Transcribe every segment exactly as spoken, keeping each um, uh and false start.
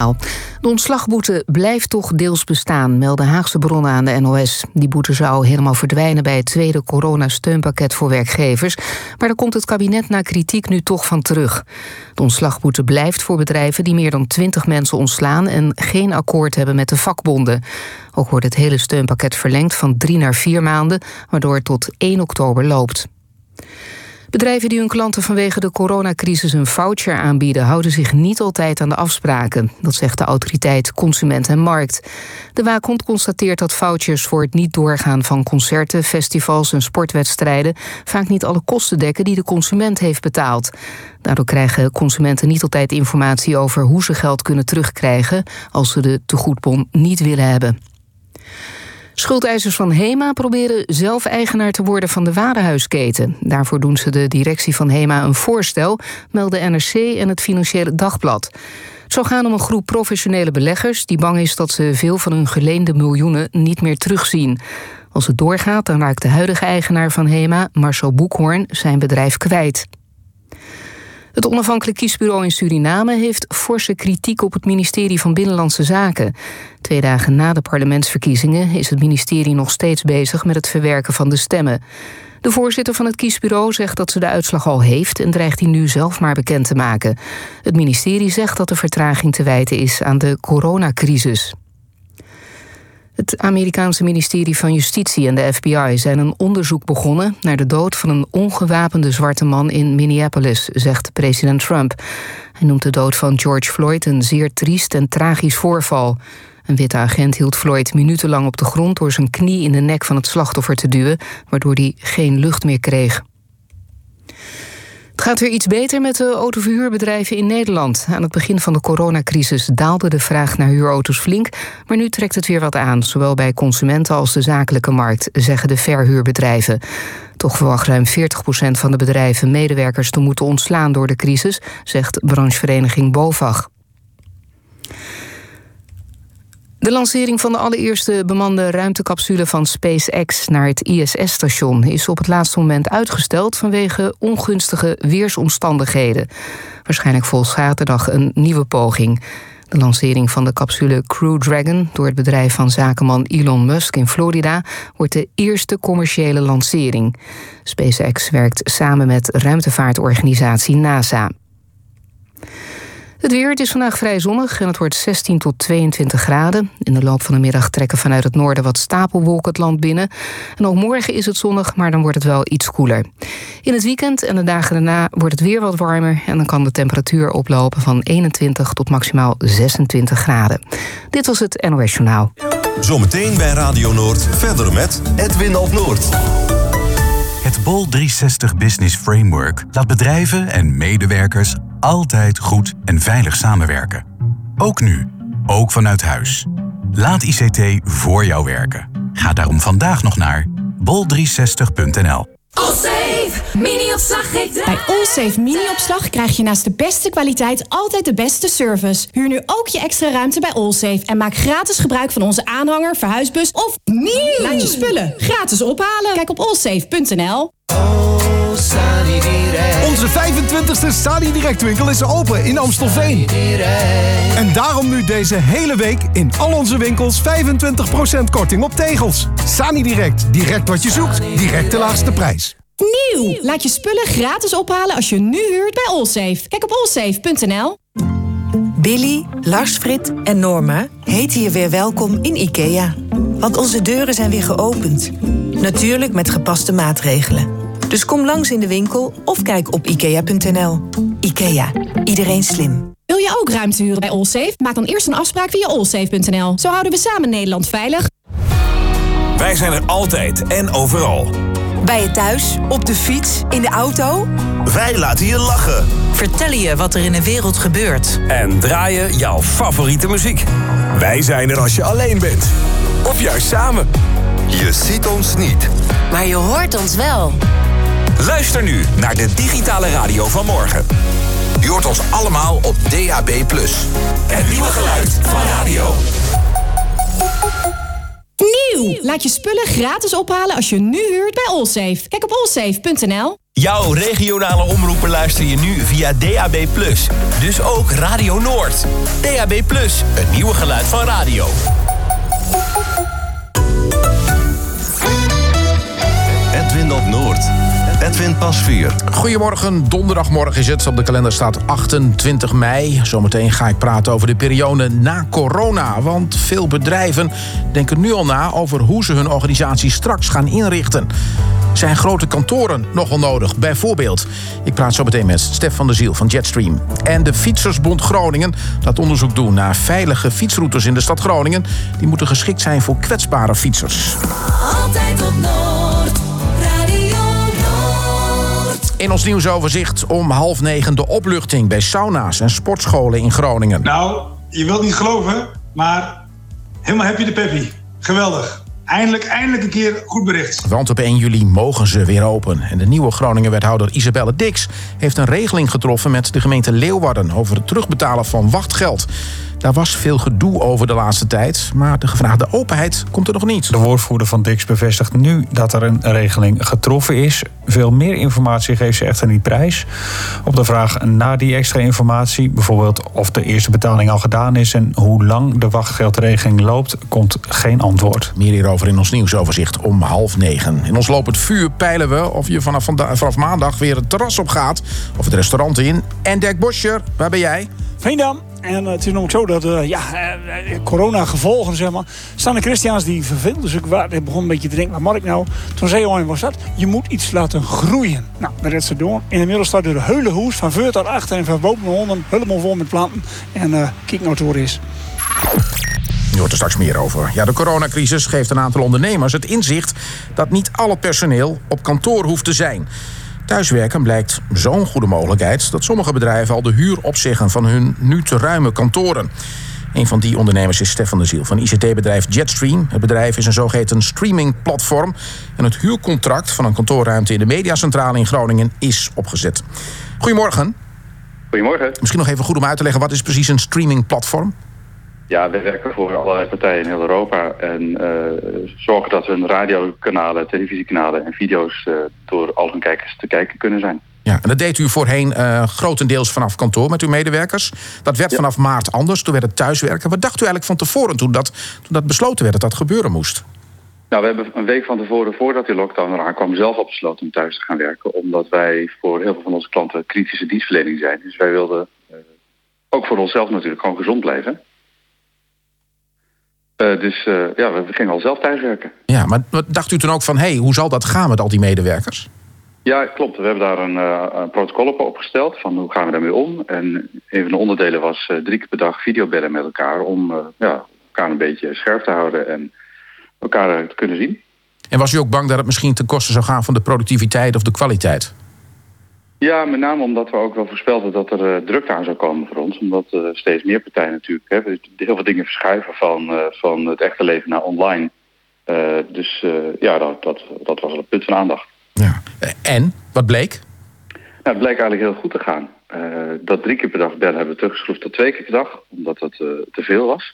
Journaal. De ontslagboete blijft toch deels bestaan, melden Haagse bronnen aan de N O S. Die boete zou helemaal verdwijnen bij het tweede coronasteunpakket voor werkgevers. Maar daar komt het kabinet na kritiek nu toch van terug. De ontslagboete blijft voor bedrijven die meer dan twintig mensen ontslaan en geen akkoord hebben met de vakbonden. Ook wordt het hele steunpakket verlengd van drie naar vier maanden, waardoor het tot één oktober loopt. Bedrijven die hun klanten vanwege de coronacrisis een voucher aanbieden, houden zich niet altijd aan de afspraken. Dat zegt de autoriteit Consument en Markt. De waakhond constateert dat vouchers voor het niet doorgaan van concerten, festivals en sportwedstrijden vaak niet alle kosten dekken die de consument heeft betaald. Daardoor krijgen consumenten niet altijd informatie over hoe ze geld kunnen terugkrijgen als ze de tegoedbon niet willen hebben. Schuldeisers van HEMA proberen zelf eigenaar te worden van de warenhuisketen. Daarvoor doen ze de directie van HEMA een voorstel, melden N R C en het Financiële Dagblad. Het zou gaan om een groep professionele beleggers die bang is dat ze veel van hun geleende miljoenen niet meer terugzien. Als het doorgaat, dan raakt de huidige eigenaar van HEMA, Marcel Boekhoorn, zijn bedrijf kwijt. Het onafhankelijk kiesbureau in Suriname heeft forse kritiek op het ministerie van Binnenlandse Zaken. Twee dagen na de parlementsverkiezingen is het ministerie nog steeds bezig met het verwerken van de stemmen. De voorzitter van het kiesbureau zegt dat ze de uitslag al heeft en dreigt die nu zelf maar bekend te maken. Het ministerie zegt dat de vertraging te wijten is aan de coronacrisis. Het Amerikaanse ministerie van Justitie en de F B I zijn een onderzoek begonnen naar de dood van een ongewapende zwarte man in Minneapolis, zegt president Trump. Hij noemt de dood van George Floyd een zeer triest en tragisch voorval. Een witte agent hield Floyd minutenlang op de grond door zijn knie in de nek van het slachtoffer te duwen, waardoor hij geen lucht meer kreeg. Het gaat weer iets beter met de autoverhuurbedrijven in Nederland. Aan het begin van de coronacrisis daalde de vraag naar huurauto's flink, maar nu trekt het weer wat aan, zowel bij consumenten als de zakelijke markt, zeggen de verhuurbedrijven. Toch verwacht ruim veertig procent van de bedrijven medewerkers te moeten ontslaan door de crisis, zegt branchevereniging BOVAG. De lancering van de allereerste bemande ruimtecapsule van SpaceX naar het I S S-station is op het laatste moment uitgesteld vanwege ongunstige weersomstandigheden. Waarschijnlijk volgt zaterdag een nieuwe poging. De lancering van de capsule Crew Dragon door het bedrijf van zakenman Elon Musk in Florida wordt de eerste commerciële lancering. SpaceX werkt samen met ruimtevaartorganisatie NASA. Het weer, het is vandaag vrij zonnig en het wordt zestien tot tweeëntwintig graden. In de loop van de middag trekken vanuit het noorden wat stapelwolken het land binnen. En ook morgen is het zonnig, maar dan wordt het wel iets koeler. In het weekend en de dagen daarna wordt het weer wat warmer en dan kan de temperatuur oplopen van eenentwintig tot maximaal zesentwintig graden. Dit was het N O S Journaal. Zometeen bij Radio Noord verder met Edwin op Noord. Het Bol driehonderdzestig Business Framework laat bedrijven en medewerkers altijd goed en veilig samenwerken. Ook nu, ook vanuit huis. Laat I C T voor jou werken. Ga daarom vandaag nog naar bol driehonderdzestig punt n l. Allsafe mini-opslag geeft Bij Allsafe mini-opslag krijg je naast de beste kwaliteit altijd de beste service. Huur nu ook je extra ruimte bij Allsafe en maak gratis gebruik van onze aanhanger, verhuisbus of nieuw. Laat je spullen gratis ophalen. Kijk op allsafe punt n l. Onze vijfentwintigste Sani Direct winkel is open in Amstelveen. En daarom nu deze hele week in al onze winkels vijfentwintig procent korting op tegels. Sani Direct, direct wat je zoekt, direct de laagste prijs. Nieuw! Laat je spullen gratis ophalen als je nu huurt bij Allsafe. Kijk op allsafe punt n l. Billy, Lars, Frit en Norma heten je weer welkom in IKEA. Want onze deuren zijn weer geopend. Natuurlijk met gepaste maatregelen. Dus kom langs in de winkel of kijk op ikea punt n l. IKEA. Iedereen slim. Wil je ook ruimte huren bij Allsafe? Maak dan eerst een afspraak via allsafe punt n l. Zo houden we samen Nederland veilig. Wij zijn er altijd en overal. Bij je thuis, op de fiets, in de auto. Wij laten je lachen. Vertellen je wat er in de wereld gebeurt. En draaien jouw favoriete muziek. Wij zijn er als je alleen bent. Of juist samen. Je ziet ons niet. Maar je hoort ons wel. Luister nu naar de digitale radio van morgen. Je hoort ons allemaal op D A B plus. Het nieuwe geluid van radio. Nieuw! Nieuw! Laat je spullen gratis ophalen als je nu huurt bij Allsafe. Kijk op allsafe punt n l. Jouw regionale omroepen luister je nu via D A B plus. Dus ook Radio Noord. D A B plus, het nieuwe geluid van radio. Edwin op Noord. Edwin Pasveer. Goedemorgen, donderdagmorgen is het. Op de kalender staat achtentwintig mei. Zometeen ga ik praten over de periode na corona. Want veel bedrijven denken nu al na over hoe ze hun organisatie straks gaan inrichten. Zijn grote kantoren nog wel nodig? Bijvoorbeeld. Ik praat zo meteen met Stef van der Ziel van Jetstream. En de Fietsersbond Groningen laat onderzoek doen naar veilige fietsroutes in de stad Groningen. Die moeten geschikt zijn voor kwetsbare fietsers. Altijd op Noord, Radio Noord. In ons nieuwsoverzicht om half negen de opluchting bij sauna's en sportscholen in Groningen. Nou, je wilt niet geloven, maar helemaal happy de peppy. Geweldig. Eindelijk, eindelijk een keer goed bericht. Want op één juli mogen ze weer open. En de nieuwe Groningen-wethouder Isabelle Dix heeft een regeling getroffen met de gemeente Leeuwarden over het terugbetalen van wachtgeld. Daar was veel gedoe over de laatste tijd, maar de gevraagde openheid komt er nog niet. De woordvoerder van Dix bevestigt nu dat er een regeling getroffen is. Veel meer informatie geeft ze echter niet prijs. Op de vraag naar die extra informatie, bijvoorbeeld of de eerste betaling al gedaan is en hoe lang de wachtgeldregeling loopt, komt geen antwoord. Meer hierover in ons nieuwsoverzicht om half negen. In ons lopend vuur peilen we of je vanaf, vanda- vanaf maandag weer het terras op gaat of het restaurant in. En Dirk Boscher, waar ben jij? Veendam. En uh, het is nog zo dat uh, ja, uh, corona-gevolgen, zeg maar. Stanley Christiaans die verveelde dus ik waar, begon een beetje te denken, wat moet ik nou? Toen zei hij, was dat? Je moet iets laten groeien. Nou, dat redt ze door. Inmiddels staat er de hele hoes, van voor tot achter en van boven naar onder, helemaal vol met planten. En uh, kijk nou wat het is. Je hoort er straks meer over. Ja, de coronacrisis geeft een aantal ondernemers het inzicht dat niet alle personeel op kantoor hoeft te zijn. Thuiswerken blijkt zo'n goede mogelijkheid dat sommige bedrijven al de huur opzeggen van hun nu te ruime kantoren. Een van die ondernemers is Stef van der Ziel van I C T-bedrijf Jetstream. Het bedrijf is een zogeheten streamingplatform en het huurcontract van een kantoorruimte in de Mediacentrale in Groningen is opgezet. Goedemorgen. Goedemorgen. Misschien nog even goed om uit te leggen, wat is precies een streamingplatform? Ja, we werken voor allerlei partijen in heel Europa en uh, zorgen dat hun radiokanalen, televisiekanalen en video's uh, door al hun kijkers te kijken kunnen zijn. Ja, en dat deed u voorheen uh, grotendeels vanaf kantoor met uw medewerkers. Dat werd ja. vanaf maart anders, toen werd het thuiswerken. Wat dacht u eigenlijk van tevoren toen dat, toen dat besloten werd dat dat gebeuren moest? Nou, we hebben een week van tevoren, voordat die lockdown eraan kwam, zelf al besloten om thuis te gaan werken. Omdat wij voor heel veel van onze klanten kritische dienstverlening zijn. Dus wij wilden uh, ook voor onszelf natuurlijk gewoon gezond blijven. Uh, dus uh, ja, we gingen al zelf thuiswerken. Ja, maar dacht u toen ook van, hé, hey, hoe zal dat gaan met al die medewerkers? Ja, klopt. We hebben daar een, uh, een protocol op opgesteld van hoe gaan we daarmee om. En een van de onderdelen was uh, drie keer per dag videobellen met elkaar om uh, ja, elkaar een beetje scherp te houden en elkaar uh, te kunnen zien. En was u ook bang dat het misschien ten koste zou gaan van de productiviteit of de kwaliteit? Ja, met name omdat we ook wel voorspelden dat er uh, druk aan zou komen voor ons. Omdat uh, steeds meer partijen natuurlijk hè, heel veel dingen verschuiven van, uh, van het echte leven naar online. Uh, dus uh, ja, dat, dat, dat was wel een punt van aandacht. Ja. En? Wat bleek? Nou, het bleek eigenlijk heel goed te gaan. Uh, dat drie keer per dag bellen hebben we teruggeschroefd tot twee keer per dag. Omdat dat uh, te veel was.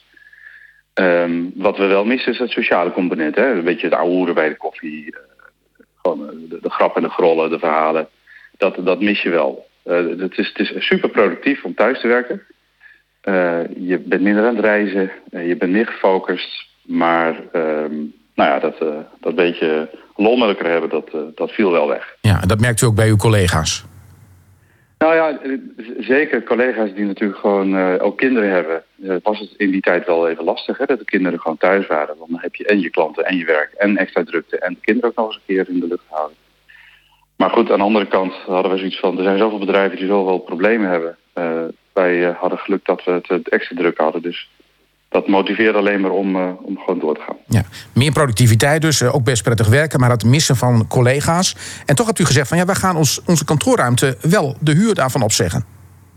Um, wat we wel missen is het sociale component. Hè? Een beetje het ouwehoeren bij de koffie. Uh, gewoon de, de grappen en de grollen, de verhalen. Dat, dat mis je wel. Uh, het, is, het is super productief om thuis te werken. Uh, je bent minder aan het reizen. Uh, je bent meer gefocust. Maar um, nou ja, dat, uh, dat beetje lol met elkaar hebben, dat, uh, dat viel wel weg. Ja, en dat merkt u ook bij uw collega's? Nou ja, zeker collega's die natuurlijk gewoon uh, ook kinderen hebben. Uh, was het in die tijd wel even lastig, hè, dat de kinderen gewoon thuis waren. Want dan heb je en je klanten en je werk en extra drukte. En de kinderen ook nog eens een keer in de lucht houden. Maar goed, aan de andere kant hadden we zoiets van, er zijn zoveel bedrijven die zoveel problemen hebben. Uh, wij uh, hadden geluk dat we het, het extra druk hadden. Dus dat motiveert alleen maar om, uh, om gewoon door te gaan. Ja, meer productiviteit dus, uh, ook best prettig werken, maar het missen van collega's. En toch hebt u gezegd van, ja, wij gaan ons, onze kantoorruimte wel de huur daarvan opzeggen.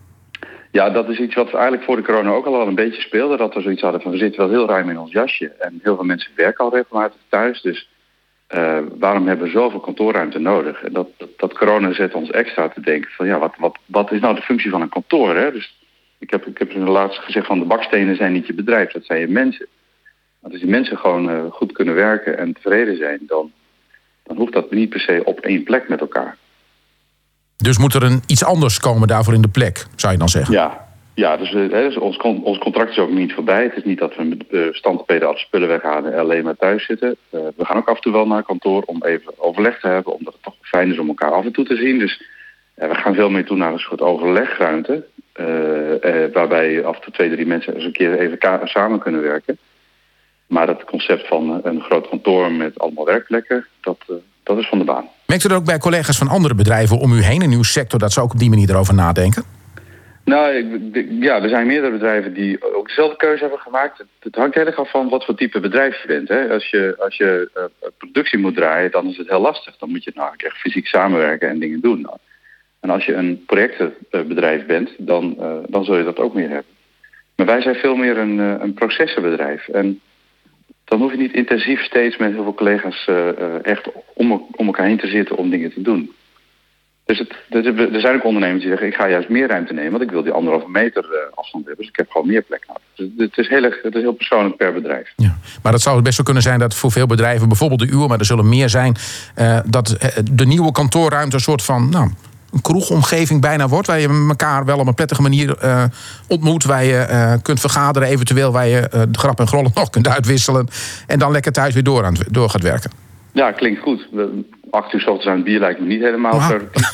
Ja, dat is iets wat eigenlijk voor de corona ook al wel een beetje speelde. Dat we zoiets hadden van, we zitten wel heel ruim in ons jasje. En heel veel mensen werken al regelmatig thuis, dus Uh, waarom hebben we zoveel kantoorruimte nodig? En dat, dat, dat corona zet ons extra te denken van ja, wat, wat, wat is nou de functie van een kantoor? Hè? Dus ik heb, ik heb in de laatste gezegd van de bakstenen zijn niet je bedrijf, dat zijn je mensen. Want als die mensen gewoon uh, goed kunnen werken en tevreden zijn, dan, dan hoeft dat niet per se op één plek met elkaar. Dus moet er een, iets anders komen daarvoor in de plek, zou je dan zeggen? Ja, ja dus, uh, dus ons, ons contract is ook niet voorbij. Het is niet dat we met uh, standpeden alle spullen weghalen en alleen maar thuis zitten. Uh, we gaan ook af en toe wel naar kantoor om even overleg te hebben, omdat het toch fijn is om elkaar af en toe te zien. Dus uh, we gaan veel meer toe naar een soort overlegruimte. Uh, uh, waarbij af en toe twee, drie mensen eens een keer even ka- samen kunnen werken. Maar het concept van een groot kantoor met allemaal werkplekken, dat, uh, dat is van de baan. Merkt u er ook bij collega's van andere bedrijven om u heen in uw sector dat ze ook op die manier erover nadenken? Nou, ik, ja, er zijn meerdere bedrijven die ook dezelfde keuze hebben gemaakt. Het, het hangt heel erg af van wat voor type bedrijf je bent. Hè. Als je, als je uh, productie moet draaien, dan is het heel lastig. Dan moet je nou echt fysiek samenwerken en dingen doen. En als je een projectenbedrijf bent, dan, uh, dan zul je dat ook meer hebben. Maar wij zijn veel meer een, uh, een processenbedrijf. En dan hoef je niet intensief steeds met heel veel collega's uh, uh, echt om, om elkaar heen te zitten om dingen te doen. Dus het, er zijn ook ondernemers die zeggen, ik ga juist meer ruimte nemen, want ik wil die anderhalve meter uh, afstand hebben. Dus ik heb gewoon meer plek nodig. Dus het is heel, het is heel persoonlijk per bedrijf. Ja, maar dat zou best wel kunnen zijn dat voor veel bedrijven, bijvoorbeeld de uwe, maar er zullen meer zijn, uh, dat de nieuwe kantoorruimte een soort van, nou, een kroegomgeving bijna wordt, waar je elkaar wel op een prettige manier uh, ontmoet, waar je uh, kunt vergaderen, eventueel waar je uh, de grap en grollen nog kunt uitwisselen en dan lekker thuis weer door, aan, door gaat werken. Ja, klinkt goed. Acht uur 's ochtends aan het bier lijkt me niet helemaal productief.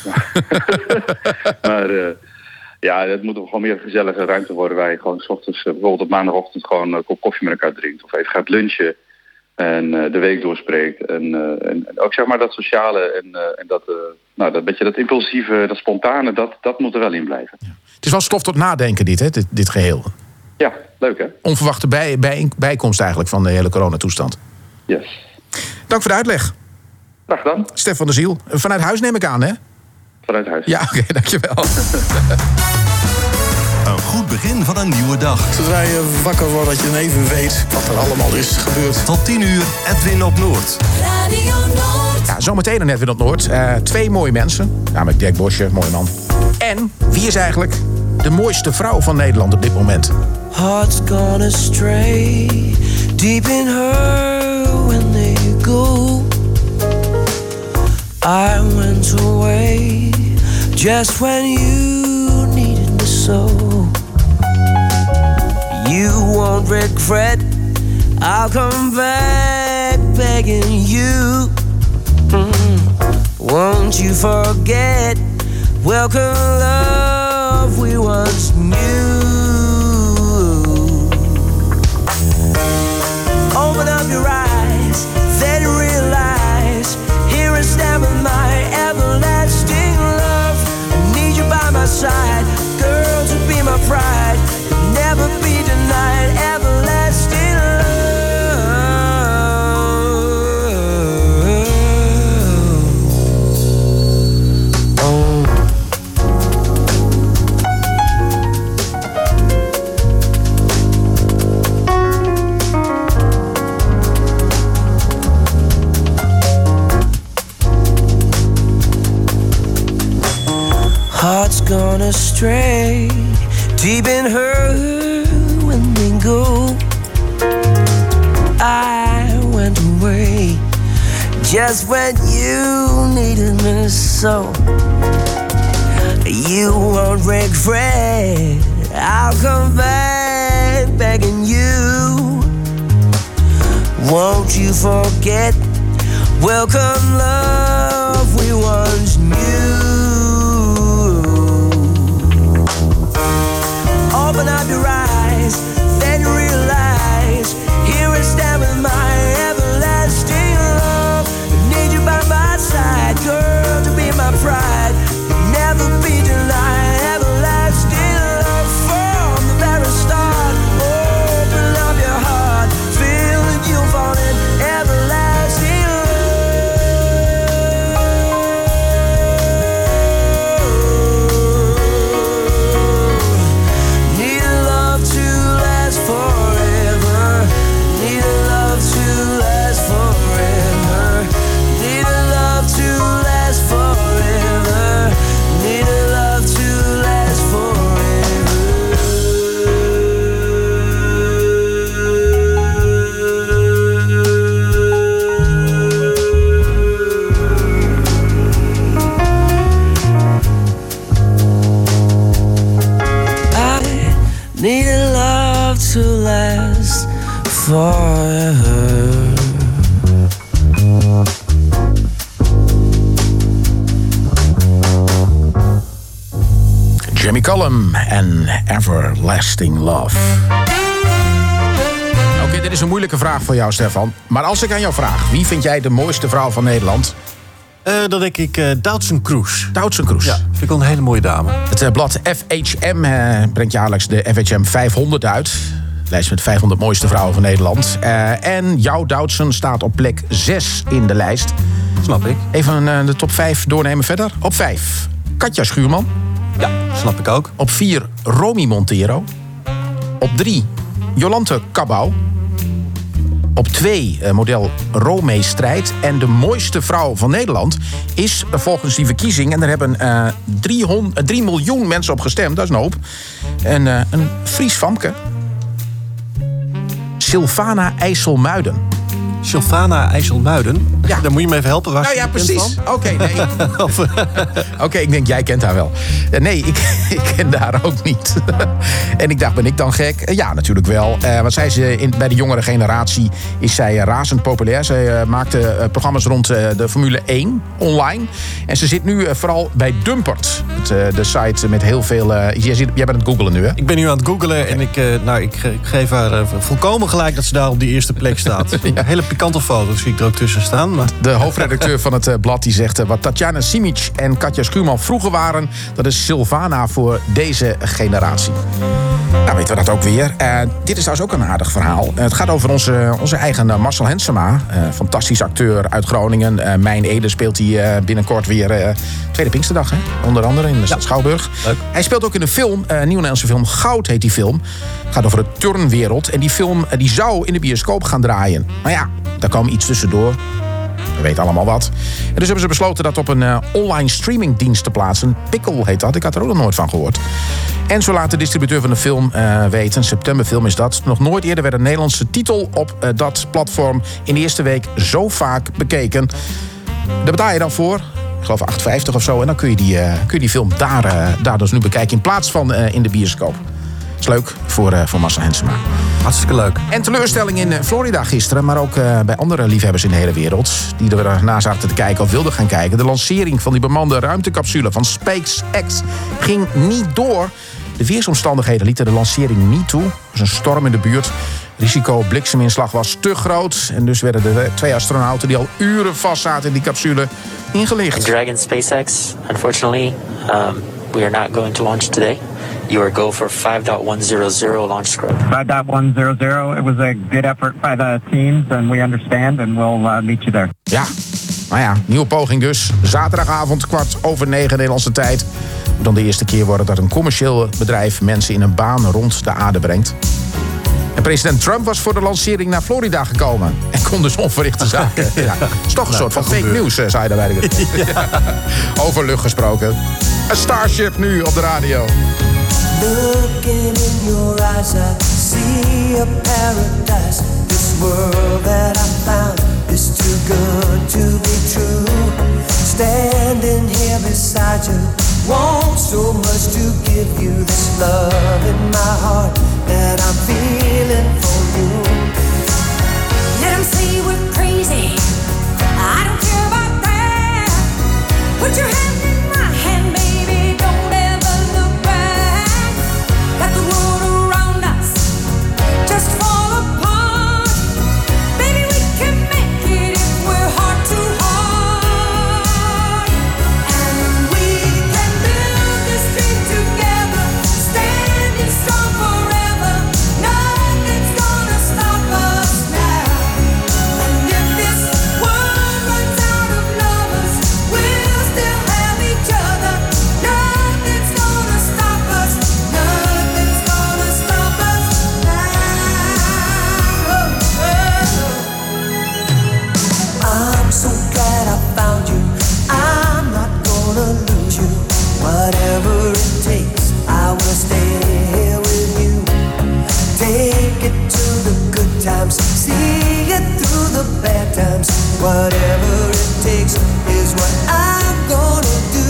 Maar uh, ja, het moet gewoon meer een gezellige ruimte worden waar je gewoon 's ochtends, uh, bijvoorbeeld op maandagochtend gewoon een kop koffie met elkaar drinkt. Of even gaat lunchen en uh, de week doorspreekt. En, uh, en, en ook zeg maar dat sociale en, uh, en dat, uh, nou, dat beetje dat impulsieve, dat spontane, dat, dat moet er wel in blijven. Ja. Het is wel stof tot nadenken dit, hè, dit, dit geheel. Ja, leuk hè? Onverwachte bij, bij, bijkomst eigenlijk van de hele coronatoestand. Yes. Dank voor de uitleg. Graag gedaan. Stef van der Ziel. Vanuit huis neem ik aan, hè? Vanuit huis. Ja, oké, okay, dankjewel. Een goed begin van een nieuwe dag. Zodra je wakker wordt, dat je dan even weet wat er allemaal is gebeurd. Tot tien uur, Edwin op Noord. Radio Noord. Ja, zometeen een Edwin op Noord. Uh, twee mooie mensen. Namelijk Dirk Bosje, mooi man. En wie is eigenlijk de mooiste vrouw van Nederland op dit moment? Heart's gone astray, deep in her when they go. I went away just when you needed me so. You won't regret, I'll come back begging you. Mm. Won't you forget, welcome love we once knew. Open up your eyes, then realize, here I stand with my everlasting love. I need you by my side, girl, to be my pride, never be denied, everlasting love. Oh. Heart's gone astray, deep in her when they go. I went away just when you needed me so. You won't regret, I'll come back begging you. Won't you forget, welcome love we once knew. Open up your eyes, then realize, here I stand with my everlasting love. I need you by my side, girl, to be my pride, never be denied, everlasting love from the very start. Open up your heart, feel that you fall in everlasting love. last forever. Jamie Cullum en Everlasting Love. Oké, okay, dit is een moeilijke vraag voor jou, Stefan. Maar als ik aan jou vraag, wie vind jij de mooiste vrouw van Nederland? Uh, dan denk ik uh, Doutzen Kroes. Doutzen Kroes. Ja, vind ik wel een hele mooie dame. Het uh, blad F H M uh, brengt jaarlijks de F H M vijfhonderd uit. De lijst met vijfhonderd mooiste vrouwen van Nederland. Uh, en jouw Doutzen staat op plek zes in de lijst. Snap ik. Even uh, de top vijf doornemen verder. Op vijf, Katja Schuurman. Ja, snap ik ook. Op vier, Romy Montero. Op drie, Jolante Cabau. Op twee, uh, model Romee Strijd. En de mooiste vrouw van Nederland is uh, volgens die verkiezing... en daar hebben uh, drie miljoen mensen op gestemd, dat is een hoop... En, uh, een Fries famke. Sylvana IJsselmuiden. Sylvana IJsselmuiden? Ja. Dan moet je me even helpen. Waar nou ja, precies. Oké, okay, nee. Oké, okay, ik denk, jij kent haar wel. Nee, ik, ik ken haar ook niet. En ik dacht, ben ik dan gek? Ja, natuurlijk wel. Uh, want zij is, uh, in, bij de jongere generatie is zij uh, razend populair. Zij uh, maakte uh, programma's rond uh, de Formule één online. En ze zit nu uh, vooral bij Dumpert. Het, uh, de site met heel veel... Uh, jij, zit, jij bent aan het googlen nu, hè? Ik ben nu aan het googlen en ik, uh, nou, ik, ik geef haar uh, volkomen gelijk dat ze daar op die eerste plek staat. Ja. Hele pikante foto's zie ik er ook tussen staan. Maar... De hoofdredacteur van het uh, blad die zegt... Uh, wat Tatjana Simic en Katja Schuurman vroeger waren... dat is Sylvana voor deze generatie. Nou, weten we dat ook weer. Uh, dit is trouwens ook een aardig verhaal. Uh, het gaat over onze, onze eigen uh, Marcel Hensema. Uh, fantastisch acteur uit Groningen. Uh, Mijn Ede speelt hij uh, binnenkort weer... Uh, Tweede Pinksterdag, hè? Onder andere in de stad ja. Schouwburg. Leuk. Hij speelt ook in een film, uh, een nieuwe Nederlandse film. Goud heet die film. Het gaat over de turnwereld. En die film uh, die zou in de bioscoop gaan draaien. Maar ja, daar kwam iets tussendoor. We weten allemaal wat. En dus hebben ze besloten dat op een uh, online streamingdienst te plaatsen. Pickle heet dat. Ik had er ook nog nooit van gehoord. En zo laat de distributeur van de film uh, weten. Septemberfilm is dat. Nog nooit eerder werd een Nederlandse titel op uh, dat platform in de eerste week zo vaak bekeken. Daar betaal je dan voor. Ik geloof acht vijftig of zo. En dan kun je die, uh, kun je die film daar, uh, daar dus nu bekijken. In plaats van uh, in de bioscoop. Is leuk voor, uh, voor Marcel Hensema. Hartstikke leuk. En teleurstelling in Florida gisteren, maar ook uh, bij andere liefhebbers in de hele wereld... die er naar zaten te kijken of wilden gaan kijken. De lancering van die bemande ruimtecapsule van SpaceX ging niet door. De weersomstandigheden lieten de lancering niet toe. Er was een storm in de buurt. Risico blikseminslag was te groot. En dus werden de twee astronauten die al uren vastzaten in die capsule ingelicht. Dragon SpaceX, unfortunately, um, we are not going to launch today. You are go for five point one zero zero launch script. five point one zero zero. It was a good effort by the teams and we understand and we'll uh, meet you there. Ja, nou ja, nieuwe poging dus. Zaterdagavond kwart over negen Nederlandse tijd. Moet dan de eerste keer worden dat een commercieel bedrijf mensen in een baan rond de aarde brengt. En president Trump was voor de lancering naar Florida gekomen. En kon dus onverrichte zaken. Ja. Het is toch een nou, soort van fake news, zei je daarbij. Ja. Ja. Over lucht gesproken. Een Starship nu op de radio. Looking in your eyes, I see a paradise. This world that I found is too good to be true. Standing here beside you, want so much to give you this love in my heart that I'm feeling for you. Let them say we're crazy. I don't care about that. Put your hand in my hand, baby. Don't ever look back. Got the world around us, just fall apart. Baby, we can make it if we're heart to heart. And we can build this dream together, standing strong forever. Nothing's gonna stop us now. And if this world runs out of lovers, we'll still have each other. Nothing's gonna stop us. Nothing's gonna stop us now. I'm so glad I found you. I'm not gonna lose you. Whatever it takes, I will stay here with you. Take it to the good times, see it through the bad times. Whatever it takes is what I'm gonna do.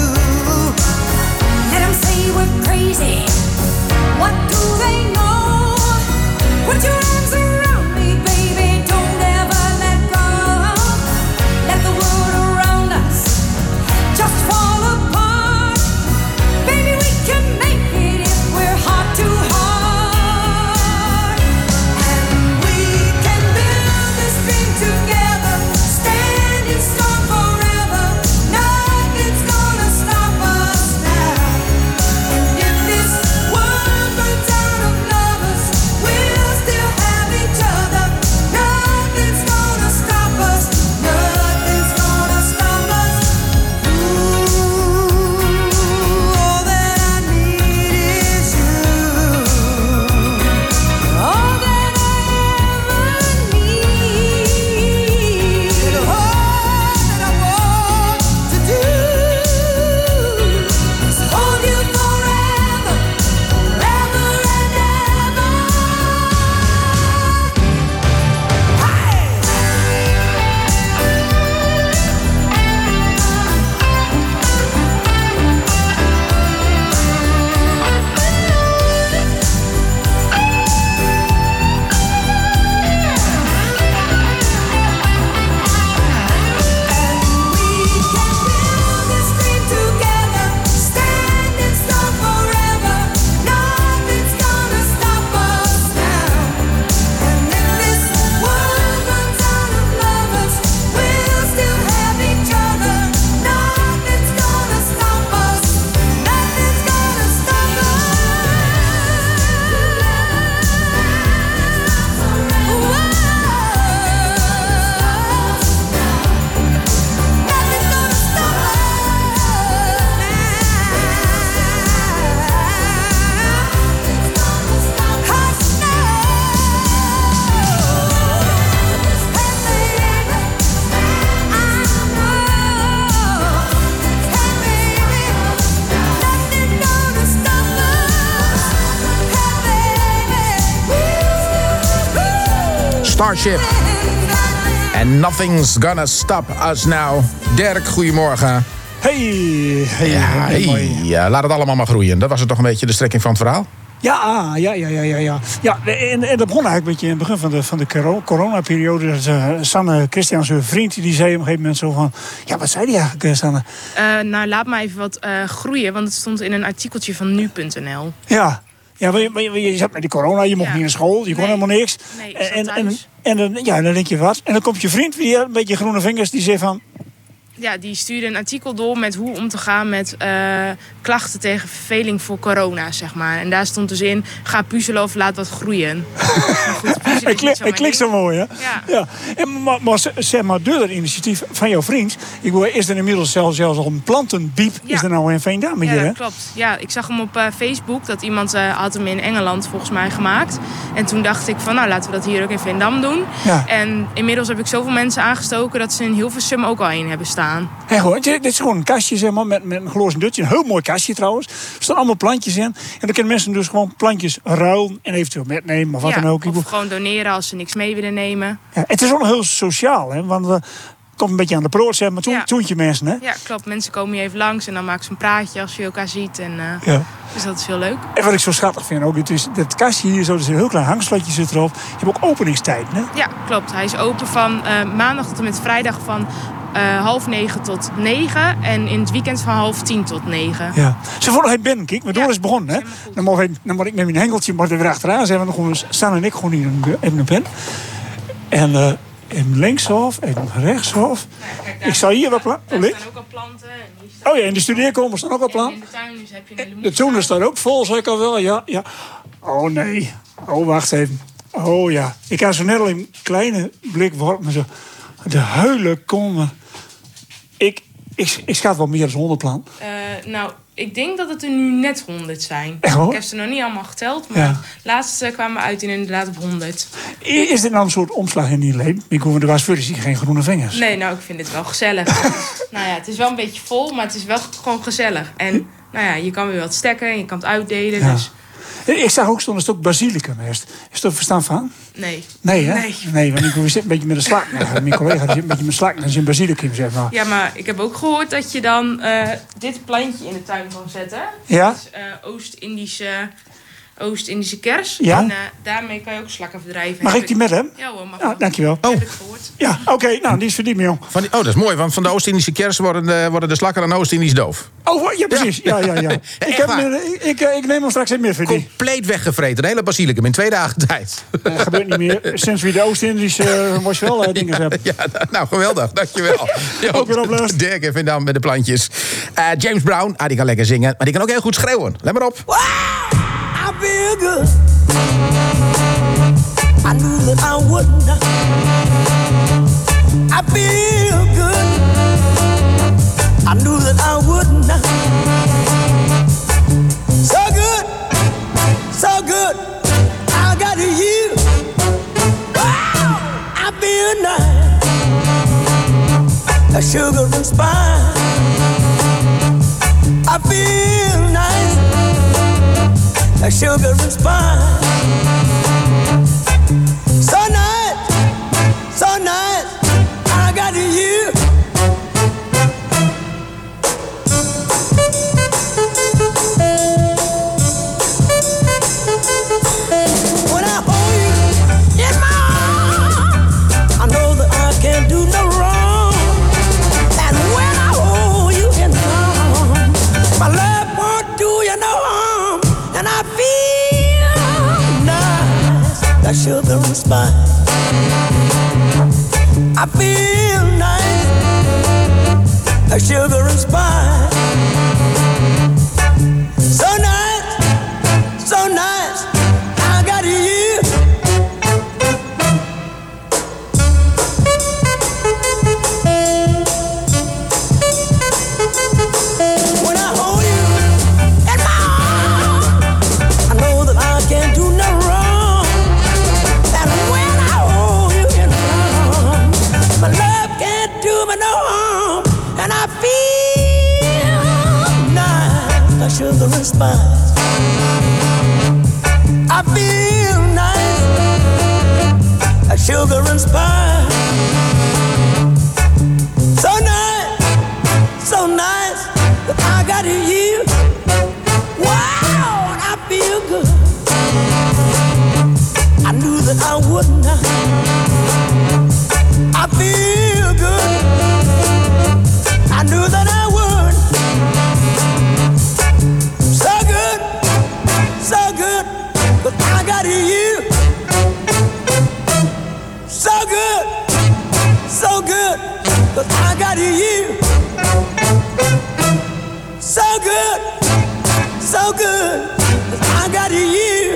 Let them say we're crazy. What do they know? We're Put your arms around me, baby, don't ever let go. Let the world around us just fall apart. Baby, we can make it if we're heart to heart. And we can build this dream together, standing strong forever. Nothing's gonna stop us now. And if this world runs out of lovers, we'll still have each other. Nothing's gonna stop us. Nothing's gonna stop us. Ooh, all that I need is you. All that I ever need. And all that I want to do is hold you forever, forever and ever. This dream together, standing strong forever. Nothing's gonna stop us now. And if this world runs out of lovers, we'll still have each other. Nothing's gonna stop us. Nothing's gonna stop Starship. And nothing's gonna stop us now. Dirk, goedemorgen. Hey, hey, Ja, hey, hey, mooi. ja, laat het allemaal maar groeien. Dat was het toch een beetje de strekking van het verhaal? Ja, ja, ja, ja, ja. ja. ja en, en dat begon eigenlijk een beetje in het begin van de, van de coro- coronaperiode. Dat, uh, Sanne Christian, zijn vriend, die zei op een gegeven moment zo van... Ja, wat zei die eigenlijk, uh, Sanne? Uh, nou, laat maar even wat uh, groeien, want het stond in een artikeltje van nu punt n l. Ja, ja maar je, maar je, je zat met die corona, je mocht Ja. niet naar school, je kon Nee. helemaal niks. Nee, ik zat en, en, thuis. en dan, ja, dan denk je wat. En dan komt je vriend, die had een beetje groene vingers, die zei van... Ja, die stuurde een artikel door met hoe om te gaan met uh, klachten tegen verveling voor corona, zeg maar. En daar stond dus in, ga puzzelen of laat wat groeien. Maar goed, puzzelen is Hij niet klinkt zo hij mijn klinkt zo ding. mooi, hè? Ja. ja. En, maar, maar zeg maar, door dat initiatief van jouw vriend... Ik hoor, is er inmiddels zelfs, zelfs al een plantenbiep... Ja. Is er nou in Veendam Ja, hier, hè? dat klopt. Ja, ik zag hem op uh, Facebook. Dat iemand uh, had hem in Engeland volgens mij gemaakt. En toen dacht ik van, nou, laten we dat hier ook in Veendam doen. Ja. En inmiddels heb ik zoveel mensen aangestoken... dat ze in Hilversum ook al in hebben staan. Hey, hoor, dit dit is gewoon een kastje, zeg maar, met, met een glozen dutje. Een heel mooi kastje trouwens. Er staan allemaal plantjes in. En dan kunnen mensen dus gewoon plantjes ruilen... en eventueel metnemen of wat Ja, dan ook. of gewoon doneren als ze niks mee willen nemen. Ja, het is ook nog heel sociaal, hè? Want het komt een beetje aan de proort, zeg maar. Toen, Ja. Toentje mensen, hè? Ja, klopt. Mensen komen hier even langs en dan maken ze een praatje als je elkaar ziet. En, uh, Ja. Dus dat is heel leuk. En wat ik zo schattig vind ook, het is dat kastje hier zo, er is een heel klein hangslotje zit erop. Je hebt ook openingstijden, hè? Ja, klopt. Hij is open van uh, maandag tot en met vrijdag van uh, half negen tot negen. En in het weekend van half tien tot negen. Ja. Ze vonden het binnen, kijk, waardoor is begonnen, hè? Dan mag, ik, dan mag ik met mijn hengeltje maar er weer achteraan zijn, want dan gewoon Stan en ik gewoon hier een, even een pen. En uh, even linkshof, even rechtshof. Ik zal hier wat planten. Er staan ook al planten. En hier staan Oh ja, en de studeerkamers staan ook al planten. in de tuin dus heb je een De tuin staat ook vol, zeg ik al wel. Ja, ja. Oh nee. Oh, wacht even. Oh ja. Ik had zo net al een kleine blik worpen. Zo. De huilen komen. Ik, ik, ik schat wel meer dan honderd planten. Uh, nou, ik denk dat het er nu net honderd zijn. Echt hoor? Ik heb ze nog niet allemaal geteld, maar Ja. laatst uh, kwamen we uit in inderdaad op honderd. Is dit nou een soort omslag in je leven? Ik hoor, er was voor zie geen groene vingers. Nee, nou, ik vind het wel gezellig. Nou ja, het is wel een beetje vol, maar het is wel gewoon gezellig. En nou ja, je kan weer wat stekken en je kan het uitdelen. Ja. Dus Ik zag ook stond een stuk basilicum. Is is er verstand van? nee. Nee, hè? Nee. Nee, want ik zit een beetje met een slak. Mijn collega die zit een beetje met slak en zijn basilicum, zeg maar. Ja, maar ik heb ook gehoord dat je dan uh, dit plantje in de tuin kan zetten. Ja? Dat is uh, Oost-Indische Oost-Indische kers. Ja? En uh, daarmee kan je ook slakken verdrijven. Mag ik die met hem? Ja hoor, mag Ja, wel. dankjewel. Heb ik gehoord. Ja, oké, okay, nou, die is verdiend, joh. Van die, oh, dat is mooi, want van de Oost-Indische kers worden de, worden de slakken dan Oost-Indisch doof. Oh, ja, precies. Ja, ja, ja. ja. ik, heb, ik, ik, ik neem hem straks in meer voor die. Compleet weggevreten, de hele basilicum in twee dagen tijd. Dat gebeurt niet meer. Sinds we de Oost-Indische uh, was wel uh, dingen hebben. Ja, nou, geweldig. Dankjewel. Ook weer oplezen. Dirk, even dan met de plantjes. Uh, James Brown, ah, die kan lekker zingen, maar die kan ook heel goed schreeuwen. Let maar op. Wow, I feel good. I knew that I would not. I feel good. I knew that I would not. So good, so good. I got you. Wow, I feel nice. A sugar and spice. I feel nice. A sugar and spice. So nice, so nice. I got you. When I hold you in my arms, I know that I can't do no wrong. And when I hold you in my arms, my love won't do you no harm. And I feel nice, that sugar and spice. I feel nice, that sugar and spice. So nice, so nice, I got you. When I hold you in my arms, I know that I can't do no wrong. And when I hold you in my arms, my love can't do me no harm. And I feel nice, like sugar and spice. I feel nice, like sugar and spice. So nice, so nice, that I got you. Wow, and I feel good. I knew that I would not. I feel good. I knew that I would. So good, so good, but I got you. So good, so good, but I got you. So good, so good, but I got you.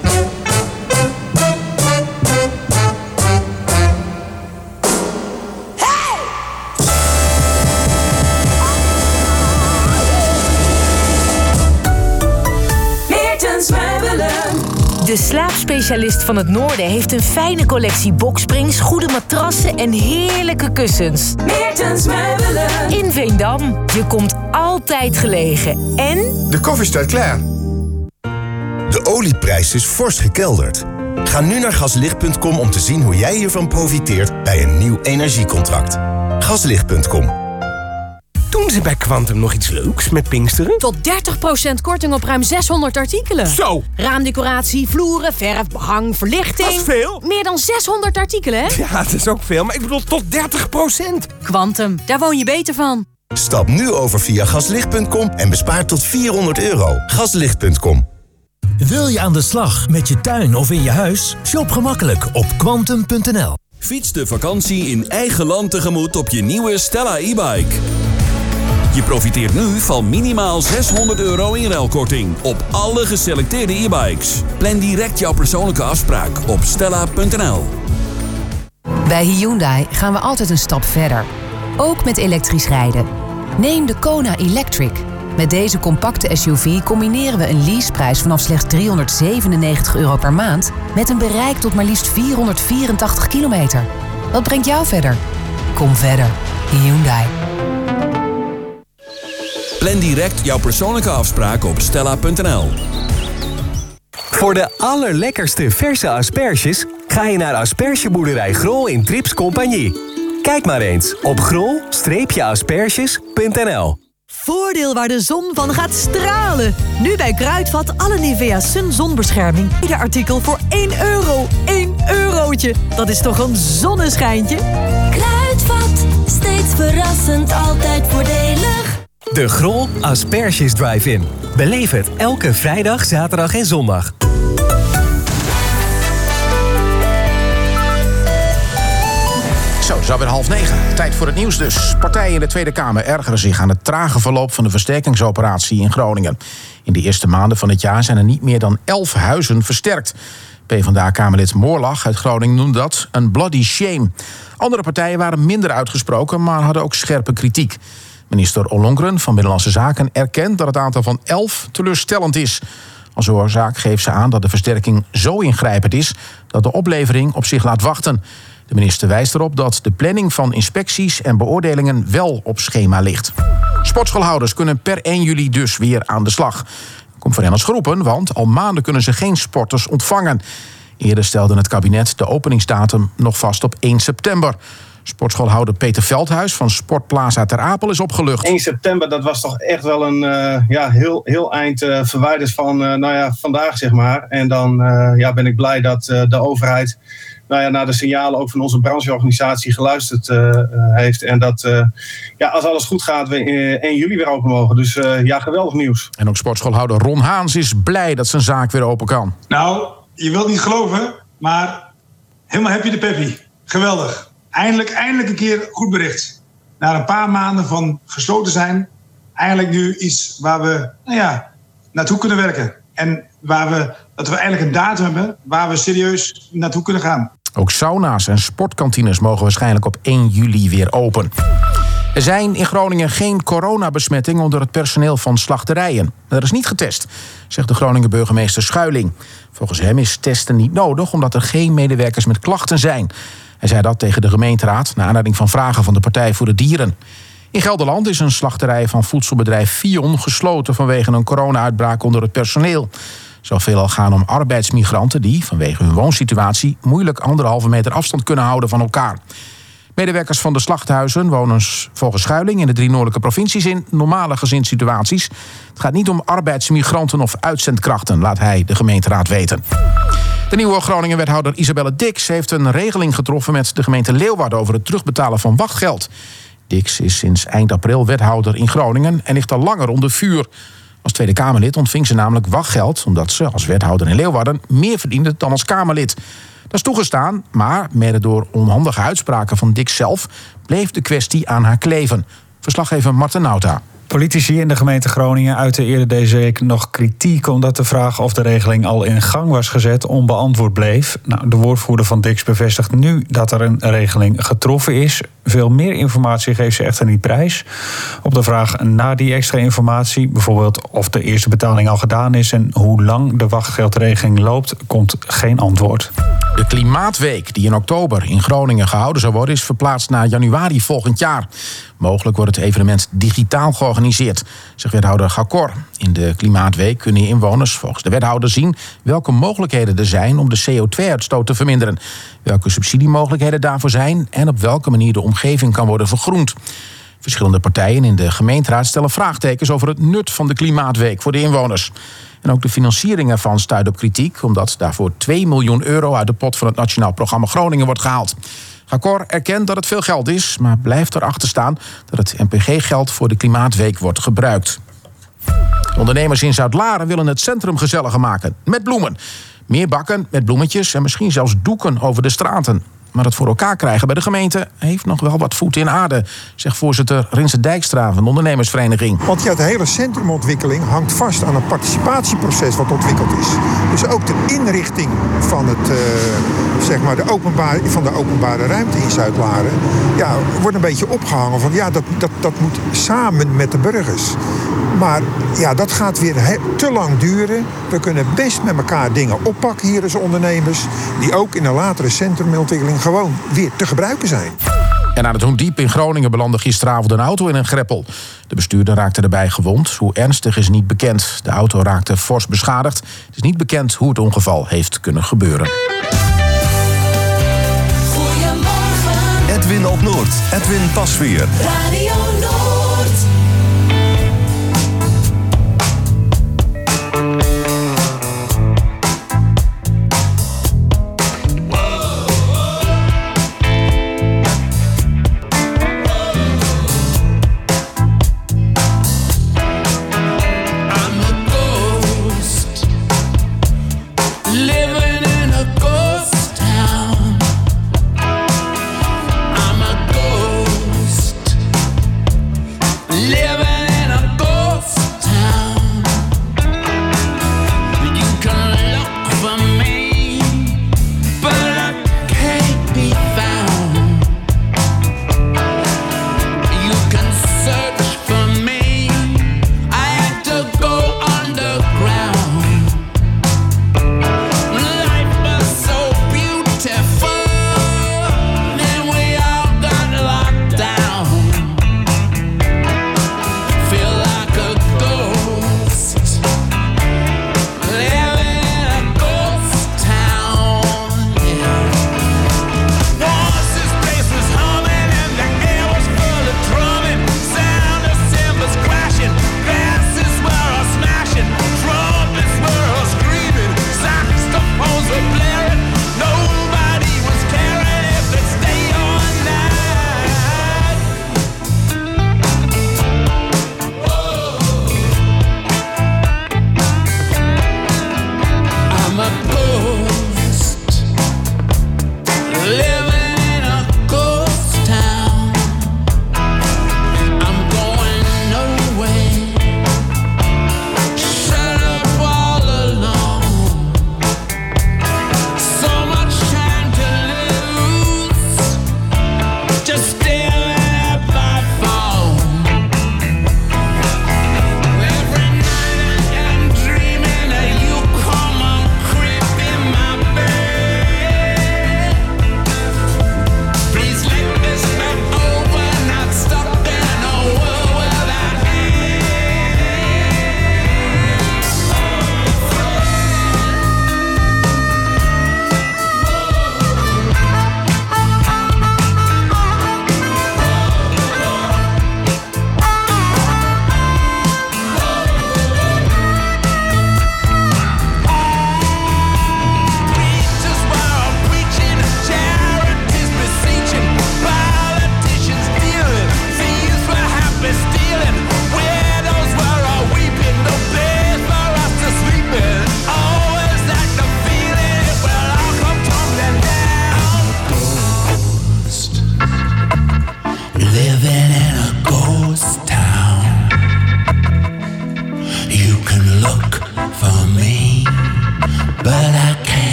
De slaapspecialist van het Noorden heeft een fijne collectie boksprings, goede matrassen en heerlijke kussens. Meertens Meubelen. In Veendam. Je komt altijd gelegen. En de koffie staat klaar. De olieprijs is fors gekelderd. Ga nu naar gaslicht punt com om te zien hoe jij hiervan profiteert bij een nieuw energiecontract. gaslicht punt com. Doen ze bij Quantum nog iets leuks met Pinksteren? Tot dertig procent korting op ruim zeshonderd artikelen. Zo! Raamdecoratie, vloeren, verf, behang, verlichting. Dat is veel. Meer dan zeshonderd artikelen, hè? Ja, dat is ook veel, maar ik bedoel tot dertig procent. Quantum, daar woon je beter van. Stap nu over via gaslicht punt com en bespaar tot vierhonderd euro. gaslicht punt com. Wil je aan de slag met je tuin of in je huis? Shop gemakkelijk op quantum punt n l. Fiets de vakantie in eigen land tegemoet op je nieuwe Stella e-bike. Je profiteert nu van minimaal zeshonderd euro inruilkorting op alle geselecteerde e-bikes. Plan direct jouw persoonlijke afspraak op stella punt n l. Bij Hyundai gaan we altijd een stap verder. Ook met elektrisch rijden. Neem de Kona Electric. Met deze compacte S U V combineren we een leaseprijs vanaf slechts driehonderdzevenennegentig euro per maand met een bereik tot maar liefst vierhonderdvierentachtig kilometer. Wat brengt jou verder? Kom verder. Hyundai. Plan direct jouw persoonlijke afspraak op stella punt n l. Voor de allerlekkerste verse asperges ga je naar aspergeboerderij Grol in Trips Compagnie. Kijk maar eens op grol asperges punt n l. voordeel waar de zon van gaat stralen. Nu bij Kruidvat alle Nivea Sun zonbescherming. Ieder artikel voor één euro. één eurotje. Dat is toch een zonneschijntje? Kruidvat, steeds verrassend, altijd voordelig. De Grol Asperges Drive-In. Beleef het elke vrijdag, zaterdag en zondag. Zo, het is alweer half negen. Tijd voor het nieuws dus. Partijen in de Tweede Kamer ergeren zich aan het trage verloop van de versterkingsoperatie in Groningen. In de eerste maanden van het jaar zijn er niet meer dan elf huizen versterkt. PvdA-Kamerlid Moorlach uit Groningen noemde dat een bloody shame. Andere partijen waren minder uitgesproken, maar hadden ook scherpe kritiek. Minister Ollongren van Binnenlandse Zaken erkent dat het aantal van elf teleurstellend is. Als oorzaak geeft ze aan dat de versterking zo ingrijpend is dat de oplevering op zich laat wachten. De minister wijst erop dat de planning van inspecties en beoordelingen wel op schema ligt. Sportschoolhouders kunnen per één juli dus weer aan de slag. Komt voor hen als geroepen, want al maanden kunnen ze geen sporters ontvangen. Eerder stelde het kabinet de openingsdatum nog vast op één september. Sportschoolhouder Peter Veldhuis van Sportplaza Ter Apel is opgelucht. één september, dat was toch echt wel een uh, ja, heel, heel eind uh, verwijderd van uh, nou ja, vandaag, zeg maar. En dan uh, ja, ben ik blij dat uh, de overheid nou ja, naar de signalen ook van onze brancheorganisatie geluisterd uh, uh, heeft. En dat uh, ja, als alles goed gaat, we in één juli weer open mogen. Dus uh, ja, geweldig nieuws. En ook sportschoolhouder Ron Haans is blij dat zijn zaak weer open kan. Nou, je wilt niet geloven, maar helemaal happy de peppy. Geweldig. Eindelijk, eindelijk een keer goed bericht. Na een paar maanden van gesloten zijn, eindelijk nu iets waar we nou ja, naartoe kunnen werken. En waar we, dat we eigenlijk een datum hebben waar we serieus naartoe kunnen gaan. Ook sauna's en sportkantines mogen waarschijnlijk op één juli weer open. Er zijn in Groningen geen coronabesmettingen onder het personeel van slachterijen. Er is niet getest, zegt de Groninger burgemeester Schuiling. Volgens hem is testen niet nodig omdat er geen medewerkers met klachten zijn. Hij zei dat tegen de gemeenteraad naar aanleiding van vragen van de Partij voor de Dieren. In Gelderland is een slachterij van voedselbedrijf Fion gesloten vanwege een corona-uitbraak onder het personeel. Het zal veelal gaan om arbeidsmigranten die, vanwege hun woonsituatie, moeilijk anderhalve meter afstand kunnen houden van elkaar. Medewerkers van de slachthuizen wonen volgens Schuiling in de drie noordelijke provincies in normale gezinssituaties. Het gaat niet om arbeidsmigranten of uitzendkrachten, laat hij de gemeenteraad weten. De nieuwe Groningen-wethouder Isabelle Dix heeft een regeling getroffen met de gemeente Leeuwarden over het terugbetalen van wachtgeld. Dix is sinds eind april wethouder in Groningen en ligt al langer onder vuur. Als Tweede Kamerlid ontving ze namelijk wachtgeld omdat ze als wethouder in Leeuwarden meer verdiende dan als Kamerlid. Dat is toegestaan, maar mede door onhandige uitspraken van Dix zelf bleef de kwestie aan haar kleven. Verslaggever Marten Nauta. Politici in de gemeente Groningen uiten eerder deze week nog kritiek omdat de vraag of de regeling al in gang was gezet onbeantwoord bleef. Nou, de woordvoerder van Dix bevestigt nu dat er een regeling getroffen is. Veel meer informatie geeft ze echter niet prijs. Op de vraag na die extra informatie, bijvoorbeeld of de eerste betaling al gedaan is en hoe lang de wachtgeldregeling loopt, komt geen antwoord. De Klimaatweek, die in oktober in Groningen gehouden zou worden, is verplaatst naar januari volgend jaar. Mogelijk wordt het evenement digitaal georganiseerd, zegt wethouder Gakor. In de Klimaatweek kunnen inwoners volgens de wethouder zien welke mogelijkheden er zijn om de C O twee uitstoot te verminderen, welke subsidiemogelijkheden daarvoor zijn en op welke manier de omgeving kan worden vergroend. Verschillende partijen in de gemeenteraad stellen vraagtekens over het nut van de Klimaatweek voor de inwoners. En ook de financiering ervan stuit op kritiek, omdat daarvoor twee miljoen euro uit de pot van het Nationaal Programma Groningen wordt gehaald. Gakor erkent dat het veel geld is, maar blijft erachter staan dat het N P G-geld voor de Klimaatweek wordt gebruikt. Ondernemers in Zuid-Laren willen het centrum gezelliger maken, met bloemen. Meer bakken met bloemetjes en misschien zelfs doeken over de straten. Maar het voor elkaar krijgen bij de gemeente heeft nog wel wat voeten in aarde, zegt voorzitter Rinse Dijkstra van de ondernemersvereniging. Want ja, de hele centrumontwikkeling hangt vast aan een participatieproces wat ontwikkeld is. Dus ook de inrichting van, het, uh, zeg maar de, openbaar, van de openbare ruimte in Zuid-Laren ja, wordt een beetje opgehangen van ja, dat, dat, dat moet samen met de burgers. Maar ja, dat gaat weer he- te lang duren. We kunnen best met elkaar dingen oppakken hier als ondernemers, die ook in een latere centrumontwikkeling gewoon weer te gebruiken zijn. En aan het Hoendiep in Groningen belandde gisteravond een auto in een greppel. De bestuurder raakte erbij gewond. Hoe ernstig is niet bekend. De auto raakte fors beschadigd. Het is niet bekend hoe het ongeval heeft kunnen gebeuren. Edwin op Noord. Edwin Pasveer. Radio Noord.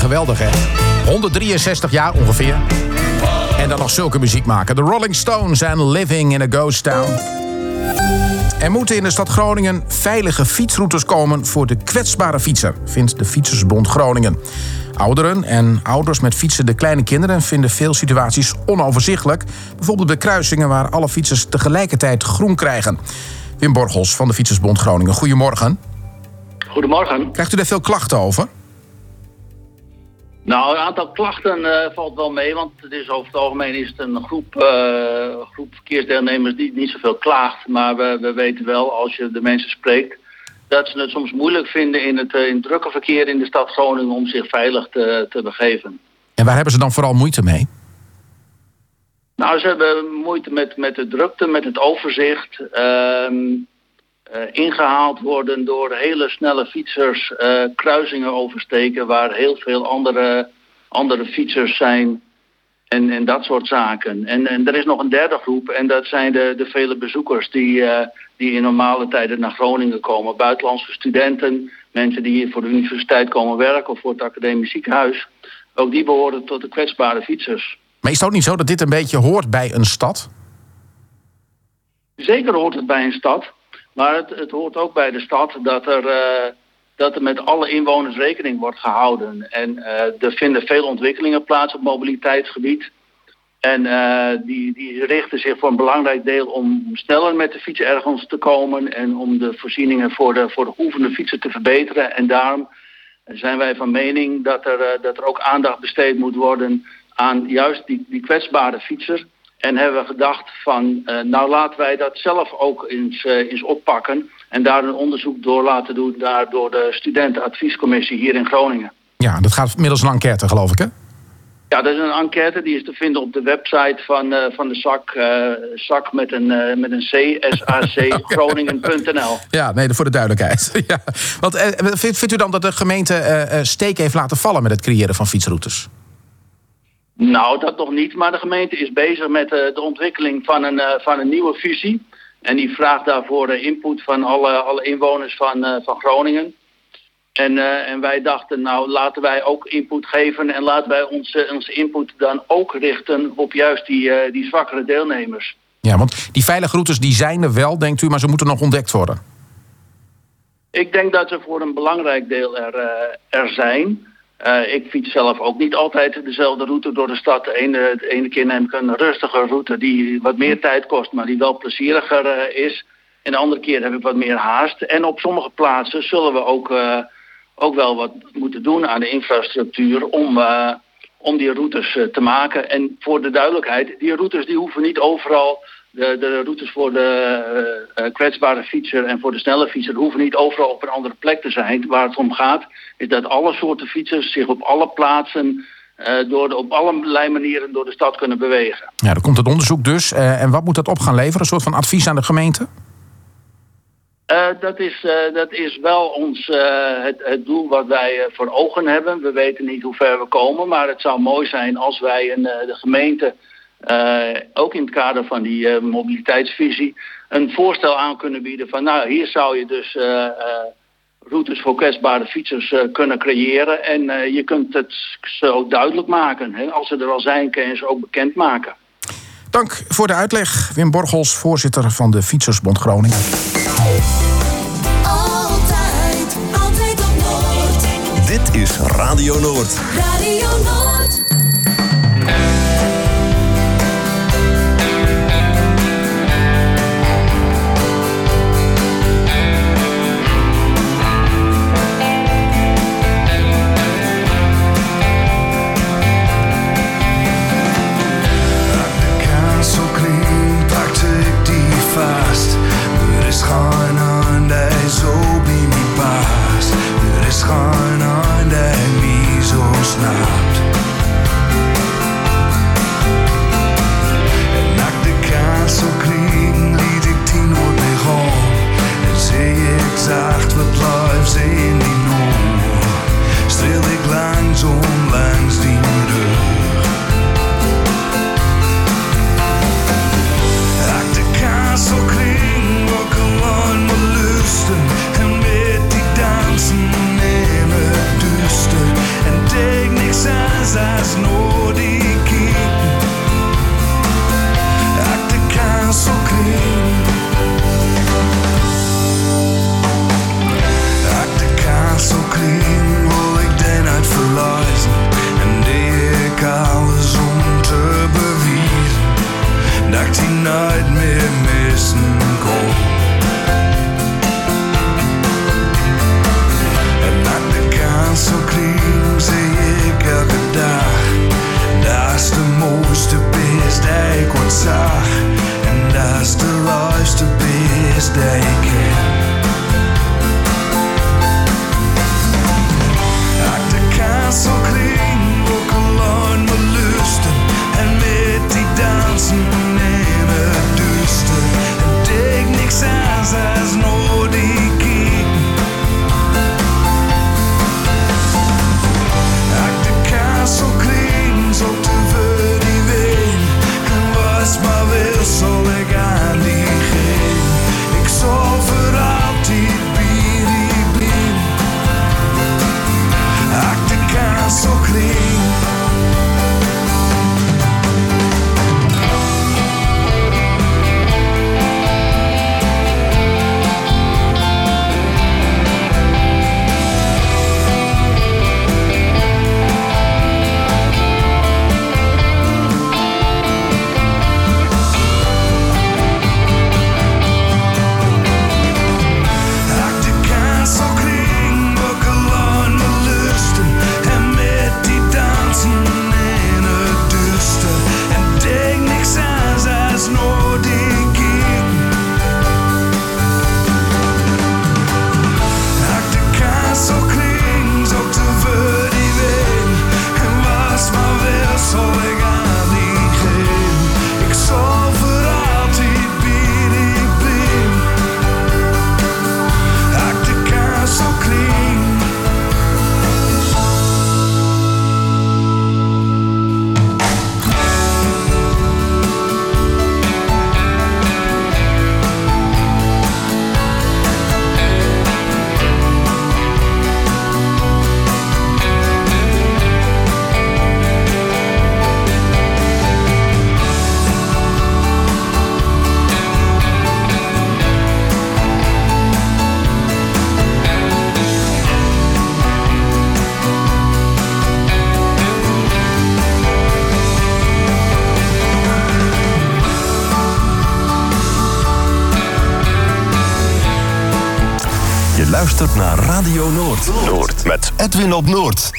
geweldig, hè? honderddrieënzestig jaar ongeveer. En dan nog zulke muziek maken. De Rolling Stones en Living in a Ghost Town. Er moeten in de stad Groningen veilige fietsroutes komen voor de kwetsbare fietser, vindt de Fietsersbond Groningen. Ouderen en ouders met fietsende kleine kinderen vinden veel situaties onoverzichtelijk. Bijvoorbeeld bij kruisingen waar alle fietsers tegelijkertijd groen krijgen. Wim Borgels van de Fietsersbond Groningen, goedemorgen. Goedemorgen. Krijgt u daar veel klachten over? Nou, een aantal klachten uh, valt wel mee, want het is over het algemeen is het een groep, uh, groep verkeersdeelnemers die niet zoveel klaagt. Maar we, we weten wel, als je de mensen spreekt, dat ze het soms moeilijk vinden in het, uh, in het drukke verkeer in de stad Groningen om zich veilig te, te begeven. En waar hebben ze dan vooral moeite mee? Nou, ze hebben moeite met, met de drukte, met het overzicht. Uh, Uh, ingehaald worden door hele snelle fietsers, uh, kruisingen oversteken waar heel veel andere, andere fietsers zijn en, en dat soort zaken. En, en er is nog een derde groep en dat zijn de, de vele bezoekers die, uh, die in normale tijden naar Groningen komen. Buitenlandse studenten, mensen die hier voor de universiteit komen werken of voor het academisch ziekenhuis. Ook die behoren tot de kwetsbare fietsers. Maar is het ook niet zo dat dit een beetje hoort bij een stad? Zeker hoort het bij een stad. Maar het, het hoort ook bij de stad dat er, uh, dat er met alle inwoners rekening wordt gehouden. En uh, er vinden veel ontwikkelingen plaats op mobiliteitsgebied. En uh, die, die richten zich voor een belangrijk deel om sneller met de fiets ergens te komen. En om de voorzieningen voor de, voor de hoevende fietsen te verbeteren. En daarom zijn wij van mening dat er, uh, dat er ook aandacht besteed moet worden aan juist die, die kwetsbare fietser. En hebben we gedacht van, uh, nou laten wij dat zelf ook eens, uh, eens oppakken. En daar een onderzoek door laten doen daar door de studentenadviescommissie hier in Groningen. Ja, dat gaat middels een enquête, geloof ik, hè? Ja, dat is een enquête die is te vinden op de website van, uh, van de S A C. Uh, S A C met een, uh, met een C, S A C, Groningen punt n l. Ja, nee, voor de duidelijkheid. Ja. Want uh, vindt, vindt u dan dat de gemeente uh, steek heeft laten vallen met het creëren van fietsroutes? Nou, dat nog niet. Maar de gemeente is bezig met uh, de ontwikkeling van een, uh, van een nieuwe visie. En die vraagt daarvoor uh, input van alle, alle inwoners van, uh, van Groningen. En, uh, en wij dachten, nou laten wij ook input geven. En laten wij onze, onze input dan ook richten op juist die, uh, die zwakkere deelnemers. Ja, want die veilige routes die zijn er wel, denkt u, maar ze moeten nog ontdekt worden. Ik denk dat ze voor een belangrijk deel er, uh, er zijn. Uh, ik fiets zelf ook niet altijd dezelfde route door de stad. De ene, de ene keer neem ik een rustige route die wat meer tijd kost, maar die wel plezieriger uh, is. En de andere keer heb ik wat meer haast. En op sommige plaatsen zullen we ook, uh, ook wel wat moeten doen aan de infrastructuur om, uh, om die routes uh, te maken. En voor de duidelijkheid, die routes die hoeven niet overal... De, de routes voor de uh, uh, kwetsbare fietser en voor de snelle fietser hoeven niet overal op een andere plek te zijn. Waar het om gaat is dat alle soorten fietsers zich op alle plaatsen, uh, door de, op allerlei manieren door de stad kunnen bewegen. Ja, er komt het onderzoek dus. Uh, en wat moet dat op gaan leveren? Een soort van advies aan de gemeente? Uh, dat, is, uh, dat is wel ons, uh, het, het doel wat wij uh, voor ogen hebben. We weten niet hoe ver we komen, maar het zou mooi zijn als wij een, uh, de gemeente... Uh, ook in het kader van die uh, mobiliteitsvisie een voorstel aan kunnen bieden van nou hier zou je dus uh, uh, routes voor kwetsbare fietsers uh, kunnen creëren en uh, je kunt het zo duidelijk maken. Hè? Als ze er al zijn kun je ze ook bekendmaken. Dank voor de uitleg. Wim Borgels, voorzitter van de Fietsersbond Groningen. Altijd, altijd op Noord. Dit is Radio Noord. Radio Noord. En met die dansen in het duister en tegen klinkt. Luistert naar Radio Noord. Noord met Edwin op Noord.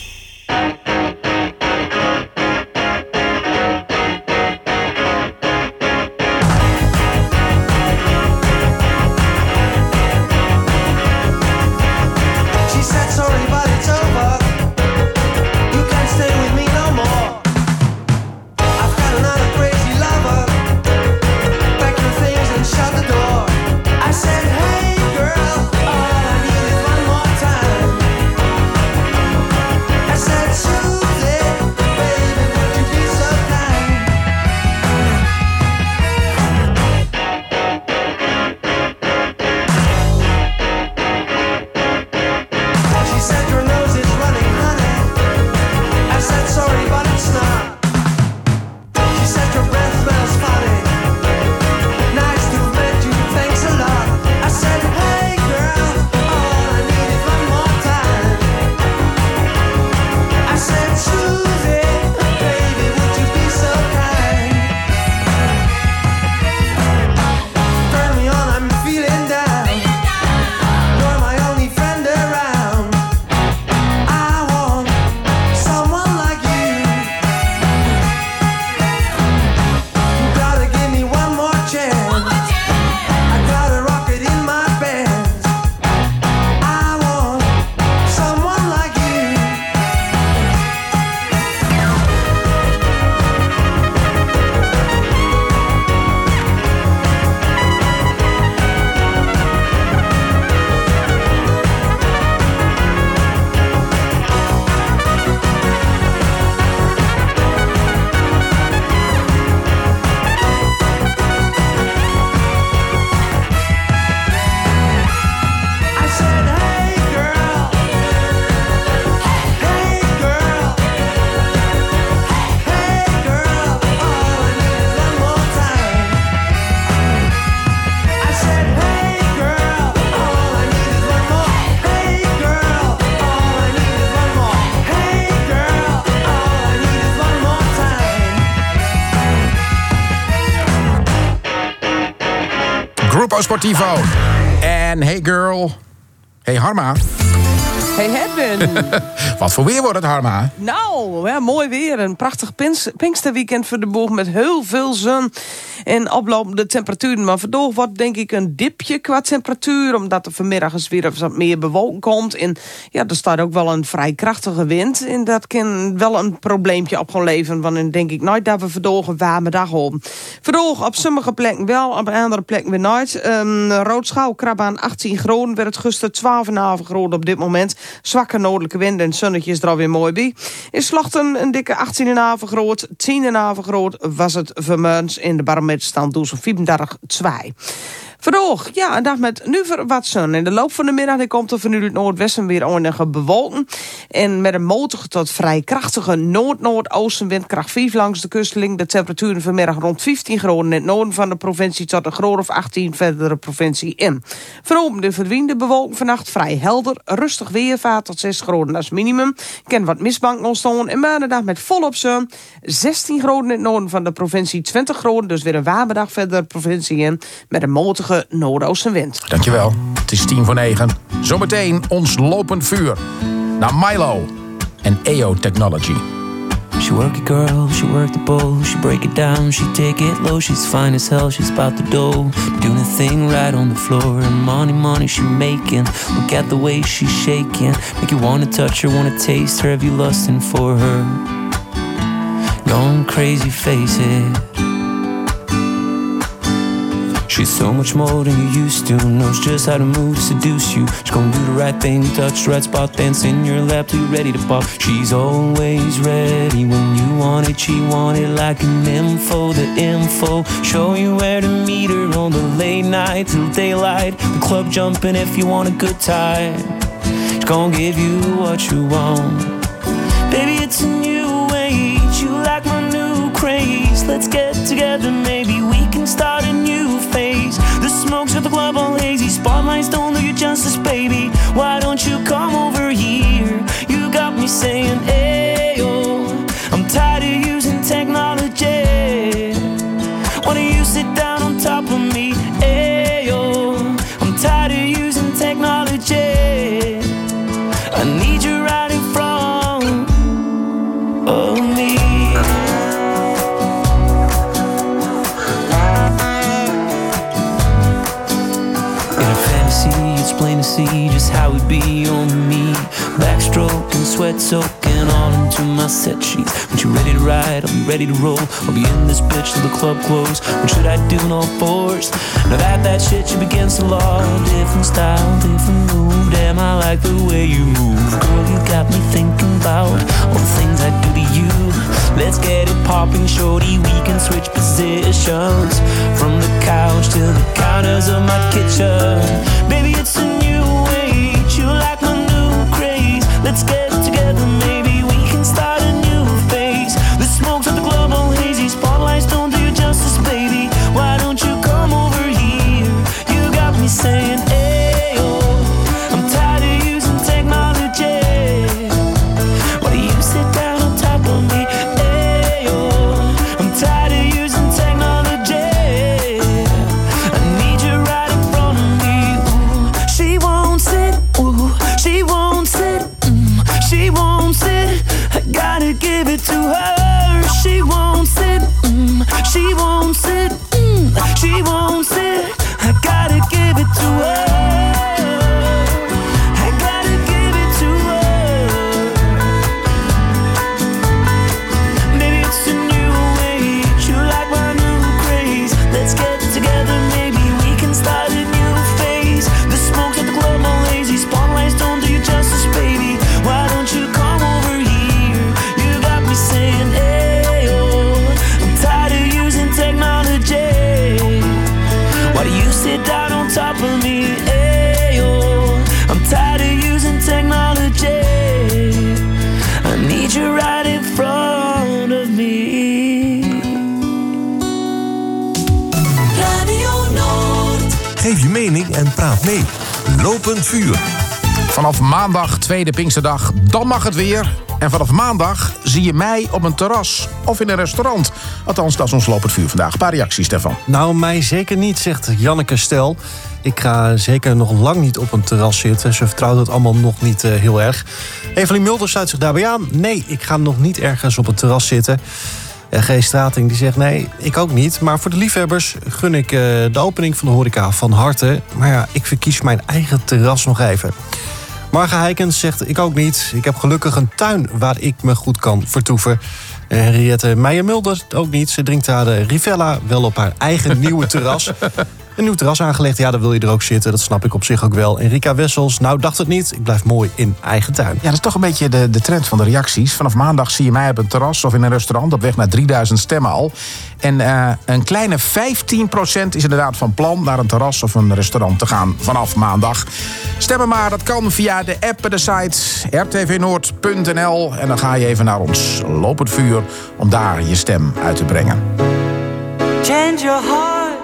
Grupo Sportivo. En Hey Girl. Hey Harma. Hey Edwin. Wat voor weer wordt het, Harma? Nou, ja, mooi weer. Een prachtig pins, Pinksterweekend voor de boeg met heel veel zon en oplopende temperaturen. Maar vandaag wordt denk ik een dipje qua temperatuur, omdat er vanmiddag eens weer wat meer bewolking komt. En ja, er staat ook wel een vrij krachtige wind. En dat kan wel een probleempje op gaan leveren. Want dan denk ik nooit dat we vandaag een warme dag hebben. Vandaag op sommige plekken wel, op andere plekken weer nooit. Um, Roodschouw, Krabaan achttien graden, werd het gisteren twaalf komma vijf graden op dit moment. Zwakke noordelijke wind en zonnetje is er alweer mooi bij. In Slachten een dikke achttien komma vijf graden, tien komma vijf graden was het vanmorgens in de barometer staan dus vierendertig komma twee. Vandaag, ja, een dag met nu wat zon. In de loop van de middag die komt er vanuit het noordwesten weer enige bewolken. En met een matige tot vrij krachtige noord-noordoostenwind kracht vijf langs de kustling. De temperaturen vanmiddag rond vijftien graden in het noorden van de provincie tot een graad of achttien verdere provincie in. Vanavond de verdwijnde bewolking vannacht vrij helder. Rustig weer, vaart tot zes graden als minimum. Ken wat mistbanken ontstaan. En maandag met volop zon. zestien graden in het noorden van de provincie, twintig graden. Dus weer een warme dag verder de provincie in. Met een matige noordoostenwind. Dankjewel. Het is tien voor negen. Zometeen ons lopend vuur. Naar Milo en E O Technology. She work it girl, she work the bowl, she break it down, she take it low, she's fine as hell, she's about the dough, doing a thing right on the floor, and money, money she making, look at the way she's shaking, make you wanna touch her, wanna taste her, have you lusting for her, going crazy, face it. She's so much more than you used to. Knows just how to move to seduce you. She's gonna do the right thing, touch the right spot, dance in your lap till you're ready to pop. She's always ready when you want it. She want it like an info, the info. Show you where to meet her on the late night till daylight. The club jumping if you want a good time. She's gonna give you what you want. Baby, it's a new age. You like my new craze. Let's get together, maybe we can start a new phase. The smoke's at the club all hazy. Spotlights don't do you justice, baby. Why don't you come over here? You got me saying, ayo. I'm tired of using technology. Why don't you sit down on top of me? Ayo. I'm tired of using technology. I need you right in front of me. It's plain to see just how it be on me. Backstroke and sweat soaking all into my set sheets. When you're ready to ride, I'll be ready to roll. I'll be in this bitch till the club close. What should I do in all fours? Now that that shit should be against the law. Different style, different move. Damn, I like the way you move. Girl, you got me thinking about all the things I do to you. Let's get it popping, shorty. We can switch positions from the couch to the counters of my kitchen. Baby, it's a new age. You like my new craze. Let's get together, maybe we can start a new phase. The smoke's at the club all hazy. Spotlights don't do you justice, baby. Why don't you come over here? You got me saying, ayo. I'm tired of using technology. Why do you sit down on top of me? Ayo. I'm tired of using technology. I need you right in front of me. Ooh. She won't sit, ooh. She won't sit, mm. She won't sit. I gotta give it to her. She won't sit, mm. She won't sit, mm. She won't sit. I gotta give it to her. I gotta give it to her. Maybe it's a new age. You like my new craze. Let's get together, maybe we can start a new phase. The smoke's at the club all lazy. Spotlights don't do you justice, baby. Why don't you come over here? You got me saying, ayo. I'm tired of using technology. Why do you sit down on top of me? Ayo. I'm tired of using technology. I need you right in front of me. Radio Noord. Geef je mening en praat mee. Lopend vuur. Vanaf maandag, tweede Pinksterdag, dan mag het weer. En vanaf maandag zie je mij op een terras of in een restaurant. Althans, dat is ons lopend vuur vandaag. Een paar reacties, Stefan. Nou, mij zeker niet, zegt Janneke Stel. Ik ga zeker nog lang niet op een terras zitten. Ze vertrouwt het allemaal nog niet uh, heel erg. Evelien Mulders sluit zich daarbij aan. Nee, ik ga nog niet ergens op een terras zitten. Uh, G. Strating die zegt nee, ik ook niet. Maar voor de liefhebbers gun ik uh, de opening van de horeca van harte. Maar ja, ik verkies mijn eigen terras nog even. Marga Heikens zegt ik ook niet. Ik heb gelukkig een tuin waar ik me goed kan vertoeven. En Henriette Meijer-Mulder ook niet. Ze drinkt haar de Rivella wel op haar eigen nieuwe terras. Een nieuw terras aangelegd, ja, dan wil je er ook zitten. Dat snap ik op zich ook wel. Enrika Wessels, nou dacht het niet. Ik blijf mooi in eigen tuin. Ja, dat is toch een beetje de, de trend van de reacties. Vanaf maandag zie je mij op een terras of in een restaurant op weg naar drieduizend stemmen al. En uh, een kleine vijftien procent is inderdaad van plan naar een terras of een restaurant te gaan vanaf maandag. Stemmen maar, dat kan via de app en de site r t v noord punt n l. En dan ga je even naar ons Lopend Vuur om daar je stem uit te brengen. Change your heart.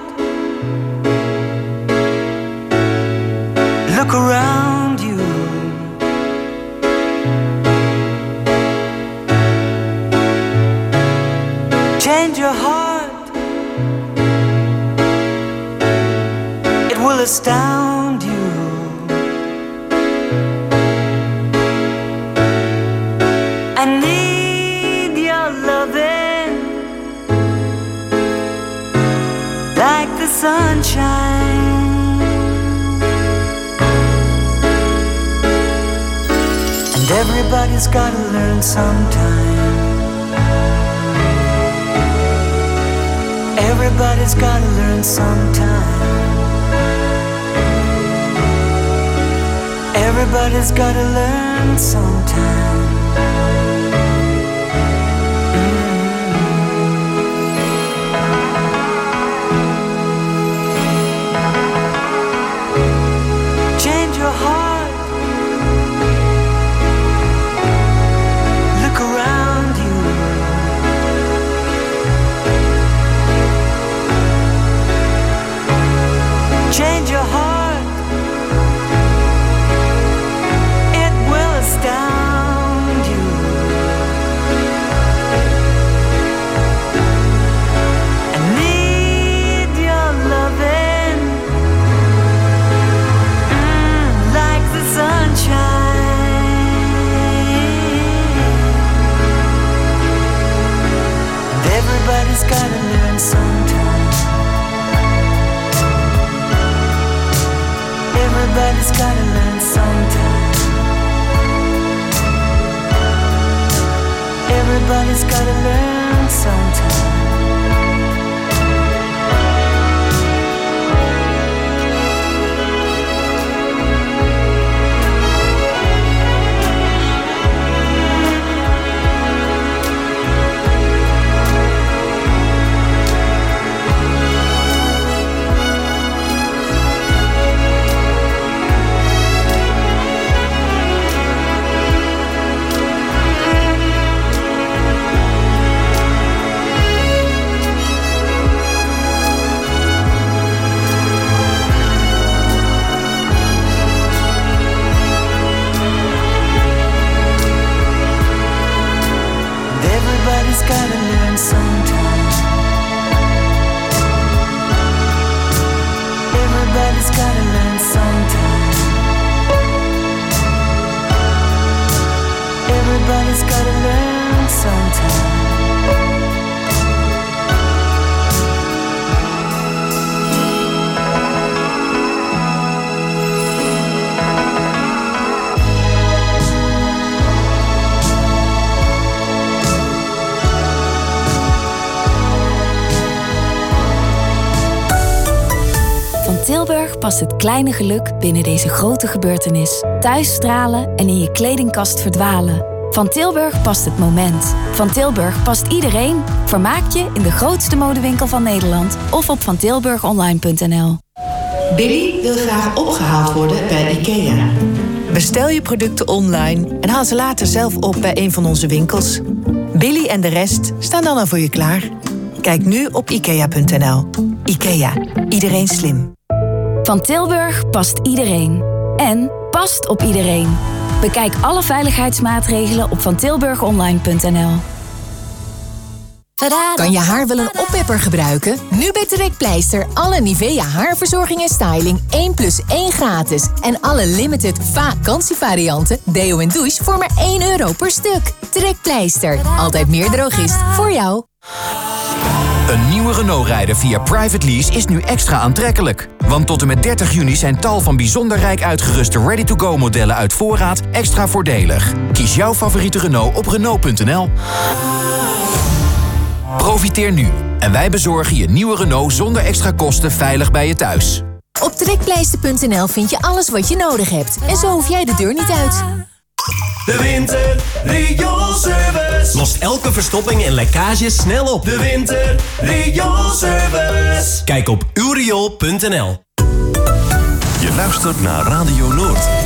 Look around you. Change your heart. It will astound you. I need your loving like the sunshine. And everybody's gotta learn sometime. Everybody's gotta learn sometime. Everybody's gotta learn sometime. Change your heart. Look around you. Change your heart. It will astound you. I need your loving mm, like the sunshine. And everybody's gotta learn sometime. Everybody's gotta learn sometime. Everybody's gotta learn sometime. Everybody's gotta learn sometime. Everybody's gotta learn sometime. Everybody's gotta learn sometime. Van Tilburg past het kleine geluk binnen deze grote gebeurtenis. Thuis stralen en in je kledingkast verdwalen. Van Tilburg past het moment. Van Tilburg past iedereen. Vermaak je in de grootste modewinkel van Nederland of op van tilburg online punt n l. Billy wil graag opgehaald worden bij IKEA. Bestel je producten online en haal ze later zelf op bij een van onze winkels. Billy en de rest staan dan al voor je klaar. Kijk nu op ikea punt n l. IKEA. Iedereen slim. Van Tilburg past iedereen. En past op iedereen. Bekijk alle veiligheidsmaatregelen op van tilburg online punt n l. Kan je haar wel een oppepper gebruiken? Nu bij Trekpleister. Alle Nivea haarverzorging en styling één plus één gratis. En alle limited vakantievarianten, deo en douche voor maar één euro per stuk. Trekpleister. Altijd meer drogist voor jou. Een nieuwe Renault rijden via Private Lease is nu extra aantrekkelijk. Want tot en met dertig juni zijn tal van bijzonder rijk uitgeruste ready-to-go modellen uit voorraad extra voordelig. Kies jouw favoriete Renault op Renault punt n l. Profiteer nu En wij bezorgen je nieuwe Renault zonder extra kosten veilig bij je thuis. Op trekpleister punt n l vind je alles wat je nodig hebt. En zo hoef jij de deur niet uit. De Winter Rioolservice lost elke verstopping en lekkage snel op. De Winter Rioolservice. Kijk op uw riool punt n l. Je luistert naar Radio Noord.